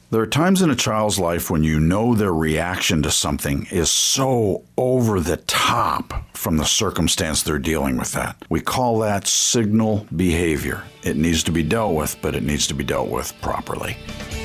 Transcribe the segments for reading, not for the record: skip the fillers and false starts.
There are times in a child's life when you know their reaction to something is so over the top from the circumstance they're dealing with that. We call that signal behavior. It needs to be dealt with, but it needs to be dealt with properly.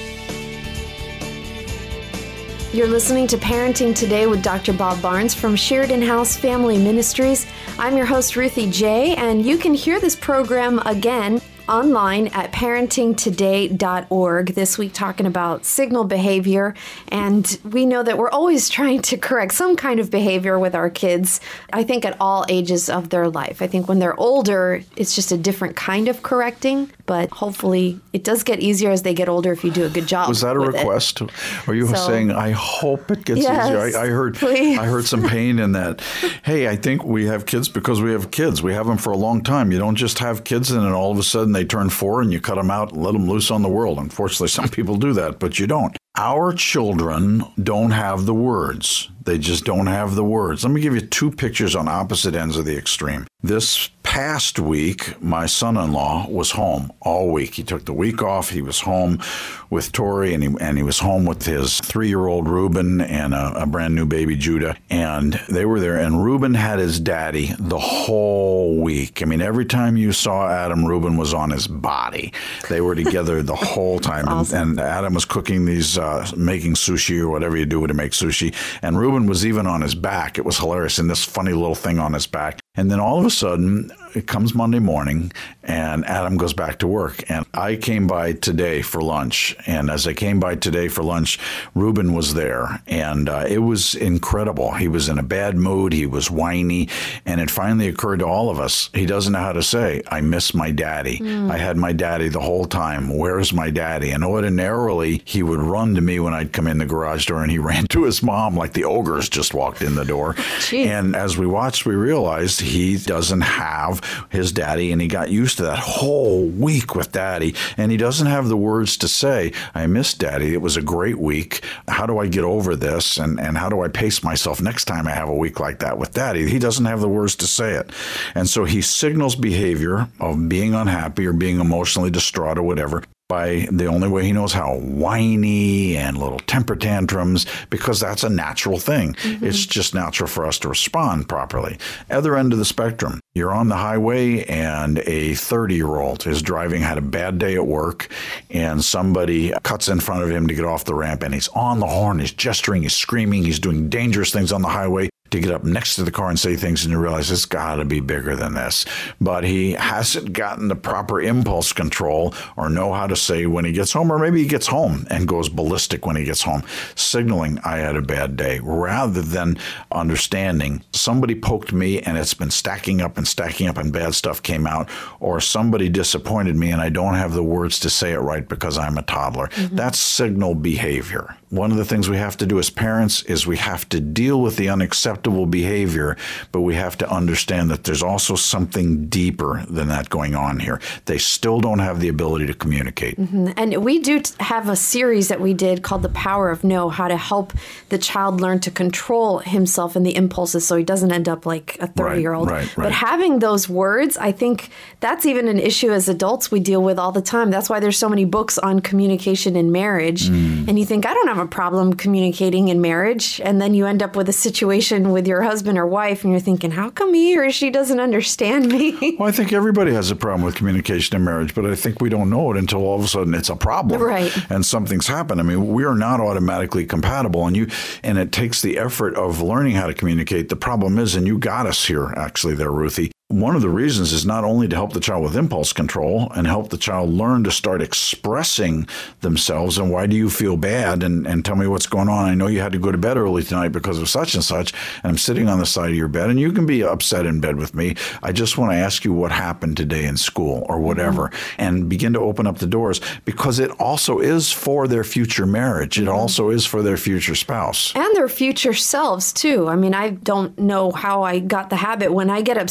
You're listening to Parenting Today with Dr. Bob Barnes from Sheridan House Family Ministries. I'm your host, Ruthie J., and you can hear this program again online at parentingtoday.org. This week talking about signal behavior, and we know that we're always trying to correct some kind of behavior with our kids, I think at all ages of their life. I think when they're older, it's just a different kind of correcting, but hopefully it does get easier as they get older if you do a good job. Was that a request? Are you saying, I hope it gets easier? I heard some pain in that. Hey, I think we have kids because we have kids. We have them for a long time. You don't just have kids and then all of a sudden they turn 4 and you cut them out and let them loose on the world. Unfortunately, some people do that, but you don't. Our children don't have the words. They just don't have the words. Let me give you 2 pictures on opposite ends of the extreme. This past week, my son-in-law was home all week. He took the week off. He was home with Tori, and he was home with his 3-year-old Reuben and a brand new baby Judah. And they were there, and Reuben had his daddy the whole week. I mean, every time you saw Adam, Reuben was on his body. They were together the whole time. Awesome. And Adam was cooking these, making sushi or whatever you do to make sushi. And Reuben was even on his back. It was hilarious, and this funny little thing on his back. And then all of a sudden, it comes Monday morning, and Adam goes back to work. And I came by today for lunch. And as I came by today for lunch, Reuben was there. And it was incredible. He was in a bad mood. He was whiny. And it finally occurred to all of us, he doesn't know how to say, I miss my daddy. I had my daddy the whole time. Where's my daddy? And ordinarily, he would run to me when I'd come in the garage door, and he ran to his mom like the ogres just walked in the door. Jeez. And as we watched, we realized he doesn't have his daddy, and he got used to that whole week with daddy, and he doesn't have the words to say, I miss daddy. It was a great week. How do I get over this? And how do I pace myself next time I have a week like that with daddy? He doesn't have the words to say it. And so he signals behavior of being unhappy or being emotionally distraught or whatever by the only way he knows how, whiny and little temper tantrums, because that's a natural thing. Mm-hmm. It's just natural for us to respond properly. Other end of the spectrum, you're on the highway and a 30-year-old is driving, had a bad day at work, and somebody cuts in front of him to get off the ramp, and he's on the horn, he's gesturing, he's screaming, he's doing dangerous things on the highway to get up next to the car and say things, and you realize it's got to be bigger than this. But he hasn't gotten the proper impulse control or know how to say when he gets home, or maybe he gets home and goes ballistic when he gets home, signaling I had a bad day, rather than understanding somebody poked me and it's been stacking up and bad stuff came out, or somebody disappointed me and I don't have the words to say it right because I'm a toddler. Mm-hmm. That's signal behavior. One of the things we have to do as parents is we have to deal with the unacceptable behavior, but we have to understand that there's also something deeper than that going on here. They still don't have the ability to communicate. Mm-hmm. And we do have a series that we did called The Power of No, how to help the child learn to control himself and the impulses so he doesn't end up like a 30-year-old. Right. But having those words, I think that's even an issue as adults we deal with all the time. That's why there's so many books on communication in marriage. And you think, I don't have a problem communicating in marriage, and then you end up with a situation with your husband or wife and you're thinking, how come he or she doesn't understand me? Well, I think everybody has a problem with communication in marriage, but I think we don't know it until all of a sudden it's a problem. Right. And something's happened. I mean, we are not automatically compatible, and it takes the effort of learning how to communicate. The problem is, and you got us here actually there, Ruthie, one of the reasons is not only to help the child with impulse control and help the child learn to start expressing themselves and why do you feel bad and tell me what's going on. I know you had to go to bed early tonight because of such and such, and I'm sitting on the side of your bed, and you can be upset in bed with me. I just want to ask you what happened today in school or whatever, and begin to open up the doors, because it also is for their future marriage. It also is for their future spouse. And their future selves, too. I mean, I don't know how I got the habit when I get upset. You know,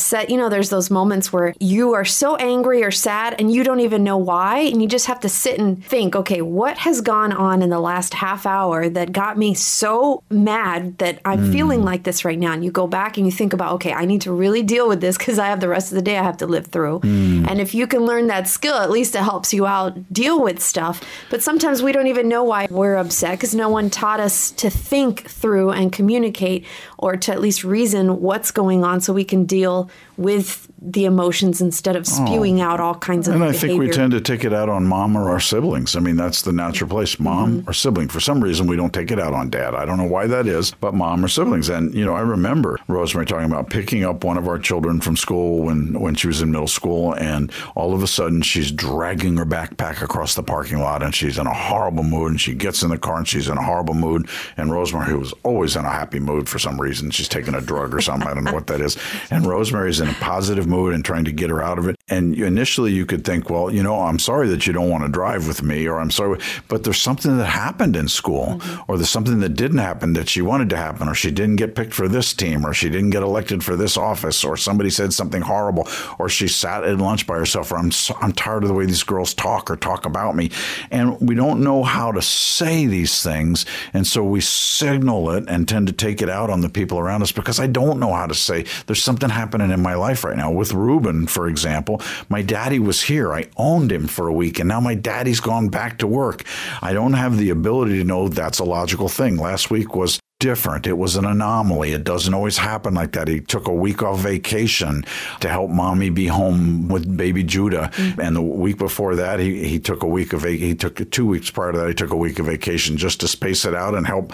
know there's those moments where you are so angry or sad and you don't even know why. And you just have to sit and think, okay, what has gone on in the last half hour that got me so mad that I'm feeling like this right now? And you go back and you think about, okay, I need to really deal with this because I have the rest of the day I have to live through. And if you can learn that skill, at least it helps you out deal with stuff. But sometimes we don't even know why we're upset because no one taught us to think through and communicate, or to at least reason what's going on so we can deal with the emotions instead of spewing out all kinds of behavior. And I think we tend to take it out on mom or our siblings. I mean, that's the natural place, mom or sibling. For some reason, we don't take it out on dad. I don't know why that is, but mom or siblings. And, I remember Rosemary talking about picking up one of our children from school when she was in middle school, and all of a sudden she's dragging her backpack across the parking lot, and she's in a horrible mood, and she gets in the car and she's in a horrible mood. And Rosemary, who was always in a happy mood for some reason, she's taking a drug or something, I don't know what that is. And Rosemary's in a positive mood and trying to get her out of it. And initially you could think, well, I'm sorry that you don't want to drive with me, or I'm sorry, but there's something that happened in school, or there's something that didn't happen that she wanted to happen, or she didn't get picked for this team, or she didn't get elected for this office, or somebody said something horrible, or she sat at lunch by herself, or I'm tired of the way these girls talk about me. And we don't know how to say these things. And so we signal it and tend to take it out on the people around us because I don't know how to say, there's something happening in my life right now. With Ruben, for example, my daddy was here. I owned him for a week, and now my daddy's gone back to work. I don't have the ability to know that's a logical thing. Last week was different. It was an anomaly. It doesn't always happen like that. He took a week off vacation to help mommy be home with baby Judah. And the week before that, he took a week of he took 2 weeks prior to that, he took a week of vacation just to space it out and help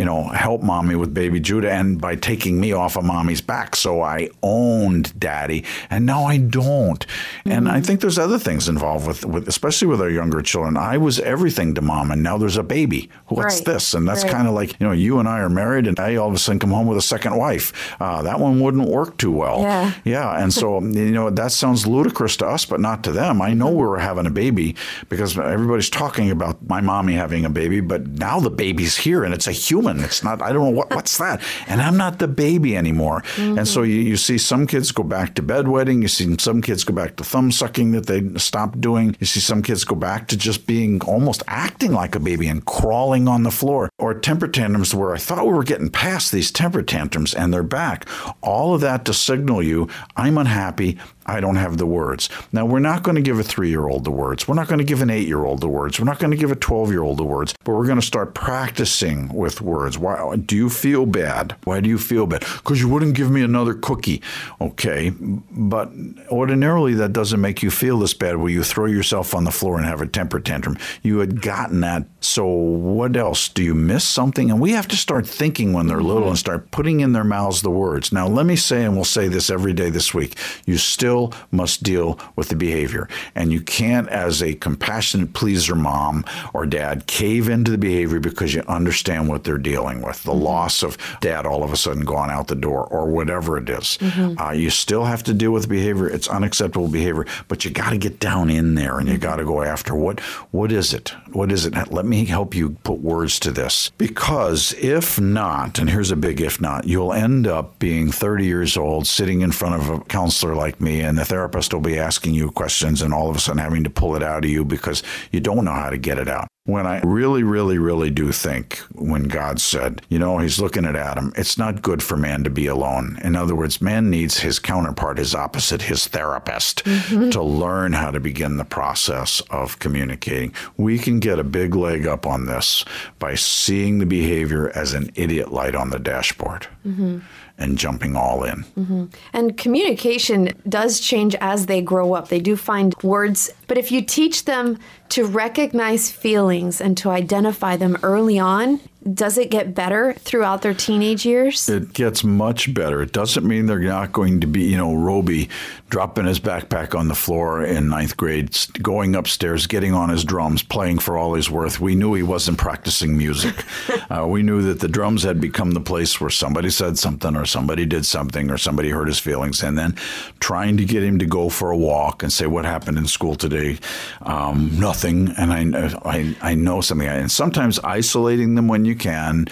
mommy with baby Judah, and by taking me off of mommy's back. So I owned daddy, and now I don't. And I think there's other things involved with especially with our younger children. I was everything to mom, and now there's a baby. What's this? And that's kind of like, you and I are married, and I all of a sudden come home with a second wife. That one wouldn't work too well. Yeah. And so, that sounds ludicrous to us, but not to them. I know we were having a baby because everybody's talking about my mommy having a baby, but now the baby's here and it's a human. It's not, I don't know what's that. And I'm not the baby anymore. And so you see some kids go back to bedwetting. You see some kids go back to thumb sucking that they stopped doing. You see some kids go back to just being almost acting like a baby and crawling on the floor, or temper tantrums where I thought we were getting past these temper tantrums and they're back. All of that to signal you, I'm unhappy. I don't have the words. Now, we're not going to give a 3-year-old the words. We're not going to give an 8-year-old the words. We're not going to give a 12-year-old the words, but we're going to start practicing with words. Why do you feel bad? Why do you feel bad? Because you wouldn't give me another cookie. Okay, but ordinarily that doesn't make you feel this bad where you throw yourself on the floor and have a temper tantrum. You had gotten that. So what else? Do you miss something? And we have to start thinking when they're little and start putting in their mouths the words. Now, let me say, and we'll say this every day this week, you still must deal with the behavior. And you can't, as a compassionate pleaser mom or dad, cave into the behavior because you understand what they're dealing with. The loss of dad all of a sudden gone out the door, or whatever it is. You still have to deal with the behavior. It's unacceptable behavior, but you got to get down in there and you got to go after what is it? What is it? Let me help you put words to this. Because if not, and here's a big if not, you'll end up being 30 years old, sitting in front of a counselor like me, and the therapist will be asking you questions and all of a sudden having to pull it out of you because you don't know how to get it out. When I really, really, really do think when God said, he's looking at Adam, it's not good for man to be alone. In other words, man needs his counterpart, his opposite, his therapist, to learn how to begin the process of communicating. We can get a big leg up on this by seeing the behavior as an idiot light on the dashboard. And jumping all in. And communication does change as they grow up. They do find words, but if you teach them to recognize feelings and to identify them early on, does it get better throughout their teenage years? It gets much better. It doesn't mean they're not going to be, Roby dropping his backpack on the floor in 9th grade, going upstairs, getting on his drums, playing for all he's worth. We knew he wasn't practicing music. We knew that the drums had become the place where somebody said something or somebody did something or somebody hurt his feelings. And then trying to get him to go for a walk and say, what happened in school today? Nothing. And I know something. And sometimes isolating them when you can,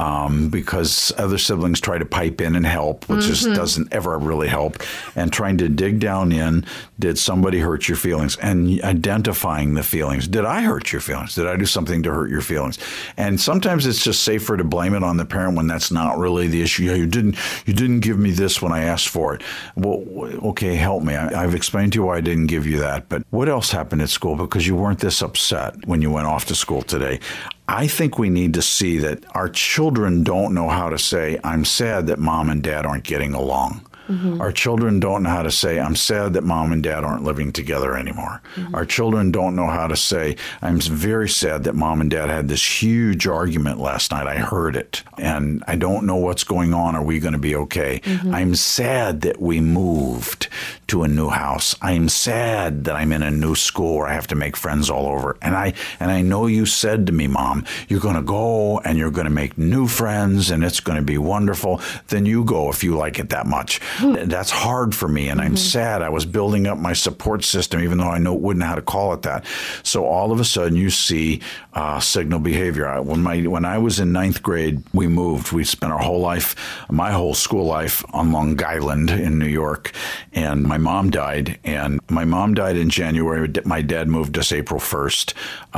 because other siblings try to pipe in and help, which just doesn't ever really help. And trying to dig down in, did somebody hurt your feelings? And identifying the feelings. Did I hurt your feelings? Did I do something to hurt your feelings? And sometimes it's just safer to blame it on the parent when that's not really the issue. Yeah, you didn't give me this when I asked for it. Well, okay, help me. I've explained to you why I didn't give you that. But what else happened at school? Because you weren't this upset when you went off to school today. I think we need to see that our children don't know how to say, I'm sad that mom and dad aren't getting along. Our children don't know how to say, I'm sad that mom and dad aren't living together anymore. Our children don't know how to say, I'm very sad that mom and dad had this huge argument last night. I heard it, and I don't know what's going on. Are we going to be okay? I'm sad that we moved to a new house. I'm sad that I'm in a new school where I have to make friends all over. And I know you said to me, Mom, you're going to go and you're going to make new friends and it's going to be wonderful. Then you go if you like it that much. That's hard for me, and I'm sad. I was building up my support system, even though I wouldn't know how to call it that. So all of a sudden, you see signal behavior. When I was in 9th grade, we moved. We spent our whole life, my whole school life, on Long Island in New York, and my mom died. And my mom died in January. My dad moved us April 1st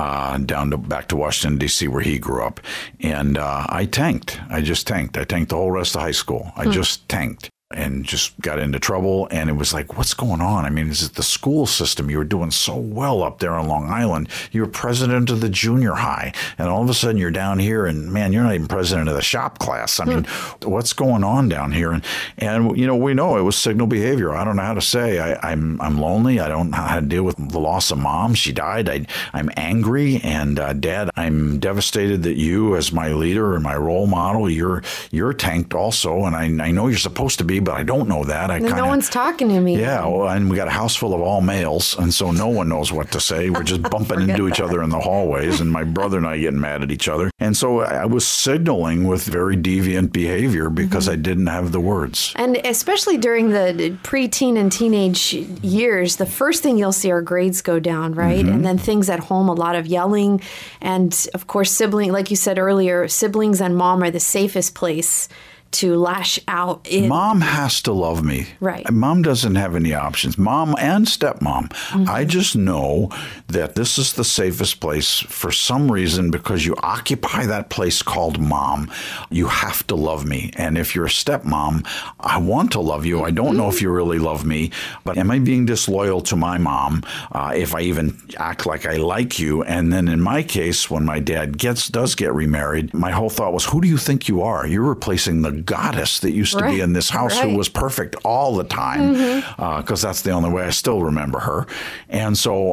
back to Washington, D.C., where he grew up. And I tanked. I just tanked. I tanked the whole rest of high school. I just tanked. And just got into trouble. And it was like, what's going on? I mean, is it the school system? You were doing so well up there on Long Island. You were president of the junior high. And all of a sudden you're down here and, man, you're not even president of the shop class. I mean, what's going on down here? And you know, we know it was signal behavior. I don't know how to say. I'm lonely. I don't know how to deal with the loss of mom. She died. I'm angry. And Dad, I'm devastated that you, as my leader and my role model, you're tanked also. And I know you're supposed to be, but I don't know that. No one's talking to me. Yeah, well, and we got a house full of all males, and so no one knows what to say. We're just bumping into each other in the hallways, and my brother and I getting mad at each other. And so I was signaling with very deviant behavior because I didn't have the words. And especially during the preteen and teenage years, the first thing you'll see are grades go down, right? And then things at home, a lot of yelling. And of course, like you said earlier, siblings and mom are the safest place to lash out. Mom has to love me. Right. Mom doesn't have any options. Mom and stepmom. I just know that this is the safest place for some reason because you occupy that place called mom. You have to love me. And if you're a stepmom, I want to love you. I don't know if you really love me, but am I being disloyal to my mom if I even act like I like you? And then in my case, when my dad does get remarried, my whole thought was, who do you think you are? You're replacing the goddess that used to be in this house who was perfect all the time, because that's the only way I still remember her. And so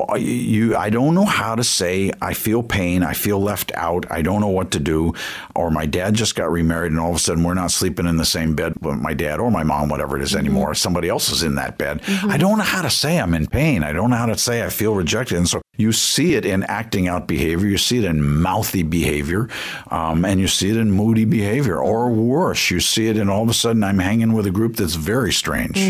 I don't know how to say I feel pain, I feel left out, I don't know what to do, or my dad just got remarried and all of a sudden we're not sleeping in the same bed with my dad or my mom, whatever it is anymore. Somebody else is in that bed. I don't know how to say I'm in pain. I don't know how to say I feel rejected. And so you see it in acting out behavior, you see it in mouthy behavior, and you see it in moody behavior, or worse, you see it in all of a sudden I'm hanging with a group that's very strange.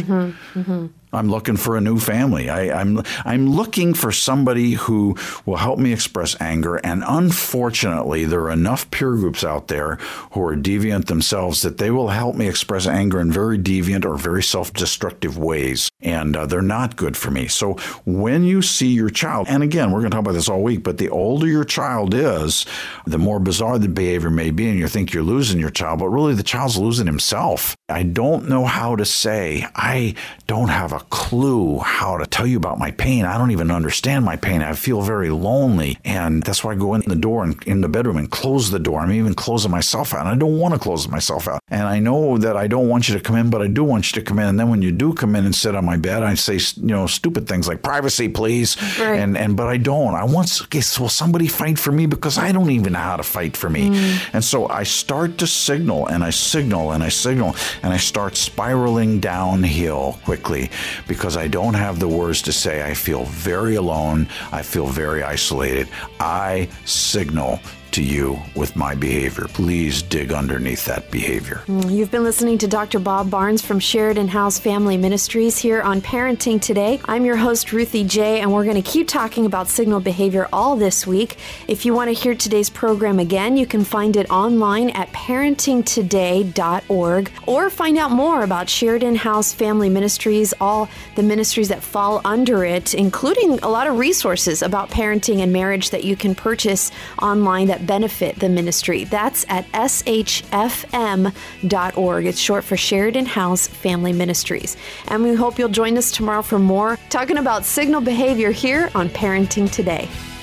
I'm looking for a new family. I'm looking for somebody who will help me express anger. And unfortunately, there are enough peer groups out there who are deviant themselves that they will help me express anger in very deviant or very self-destructive ways. And they're not good for me. So when you see your child, and again, we're going to talk about this all week, but the older your child is, the more bizarre the behavior may be, and you think you're losing your child, but really the child's losing himself. I don't know how to say, I don't have a clue how to tell you about my pain. I don't even understand my pain. I feel very lonely. And that's why I go in the door and in the bedroom and close the door. I'm even closing myself out. And I don't want to close myself out. And I know that I don't want you to come in, but I do want you to come in. And then when you do come in and sit on my bed, I say, stupid things like privacy, please. Right. But I don't. I want, so will somebody fight for me? Because I don't even know how to fight for me. And so I start to signal and I signal and I signal and I start spiraling downhill quickly because I don't have the words to say. I feel very alone. I feel very isolated. I signal to you with my behavior. Please dig underneath that behavior. You've been listening to Dr. Bob Barnes from Sheridan House Family Ministries here on Parenting Today. I'm your host, Ruthie J., and we're going to keep talking about signal behavior all this week. If you want to hear today's program again, you can find it online at parentingtoday.org, or find out more about Sheridan House Family Ministries, all the ministries that fall under it, including a lot of resources about parenting and marriage that you can purchase online that benefit the ministry. That's at shfm.org. It's short for Sheridan House Family Ministries. And we hope you'll join us tomorrow for more talking about signal behavior here on Parenting Today.